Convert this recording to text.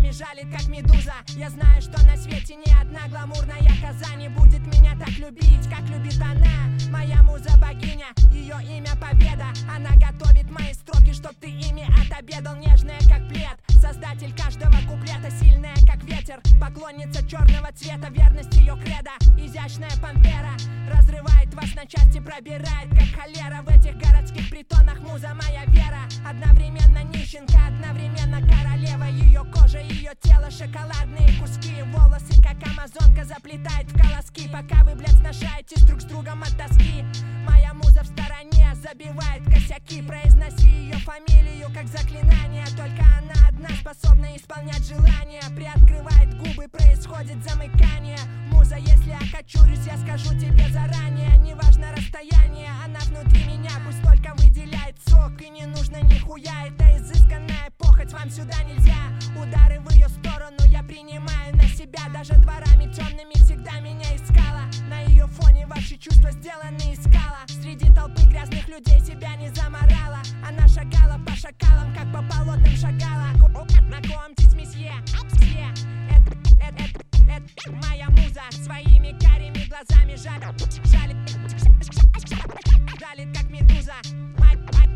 глазами, жалит как медуза. Я знаю, что на свете ни одна гламурная коза не будет меня так любить, как любит она. Моя муза богиня, ее имя Победа. Она готовит мои строки, чтоб ты ими отобедал. Нежная как плед, создатель каждого куплета, сильная как ветер, поклонница черного цвета, верность ее кредо. Изящная пантера разрывает вас на части, пробирает как холера. В этих городских притонах муза моя вера. Одновременно нищенка, одновременно королева. Ее кожа, ее тело, шоколадные куски. Волосы, как амазонка, заплетает в колоски. Пока вы, блядь, сношаетесь друг с другом от тоски. Моя муза в стороне забивает косяки. Произноси ее фамилию как заклинание. Только она одна способна исполнять желания. Приоткрывает губы, происходит замыкание. Муза, если окочурюсь, я скажу тебе заранее. Неважно расстояние, она внутри меня. Пусть только выделяет сок, и не нужно нихуя. Это изысканная похоть, вам сюда нельзя. Удары в ее сторону я принимаю на себя. Даже дворами темными всегда меня искала. На ее фоне ваши чувства сделаны из скала. Среди толпы грязных людей себя не заморала. Она шагала по шакалам, как по болотам шагала. Знакомьтесь, месье, это моя муза. Своими карими глазами жалит как медуза.